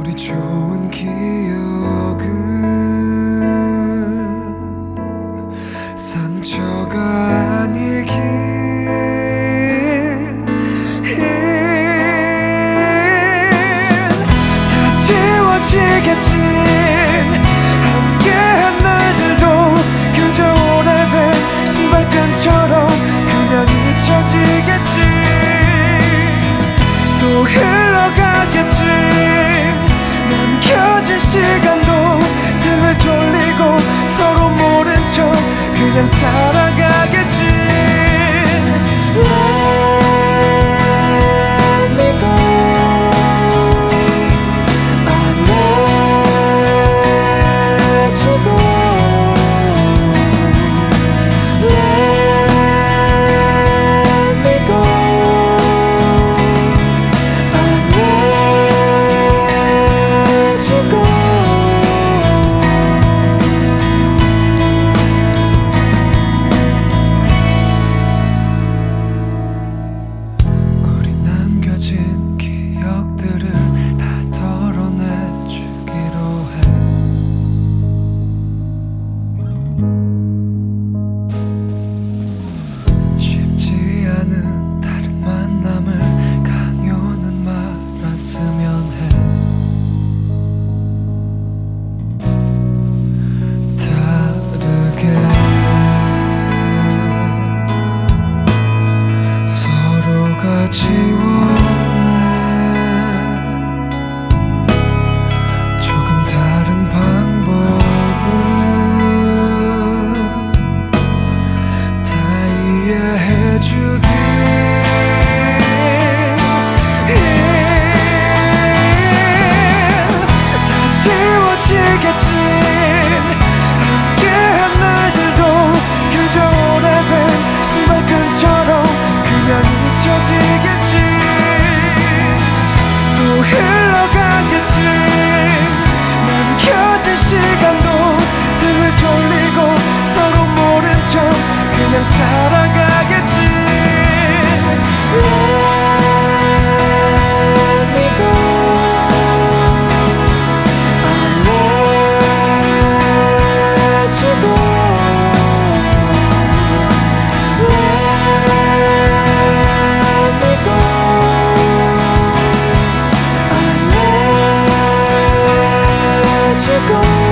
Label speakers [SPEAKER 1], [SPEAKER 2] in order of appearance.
[SPEAKER 1] 우리 좋은 기억은 상처가 아니길 다 지워지겠지. 함께한 날들도 그저 오래된 신발끈처럼 그냥 잊혀지겠지. 또 흘러가겠지. 남겨진 시간도 등을 돌리고 서로 모른 척 그냥 살아가겠지. Let me go. I'll let you go. Let me go. I'll let you go. 우리 남겨진 기억들을 다 덜어내주기로 해. 쉽지 않은 다른 만남을 강요는 말았으면 해. 다르게 서로가 지워낸 조금 다른 방법을 다 이해해주길. 다 지워지겠지. 함께한 날들도 그저 오래된 신발끈처럼 그냥 잊혀지겠지. 또 흘러가겠지. 남겨진 시간도 등을 돌리고 서로 모른 척 그냥 살아가겠지. Let me go. I'll let you go. Let me go. I'll let you go.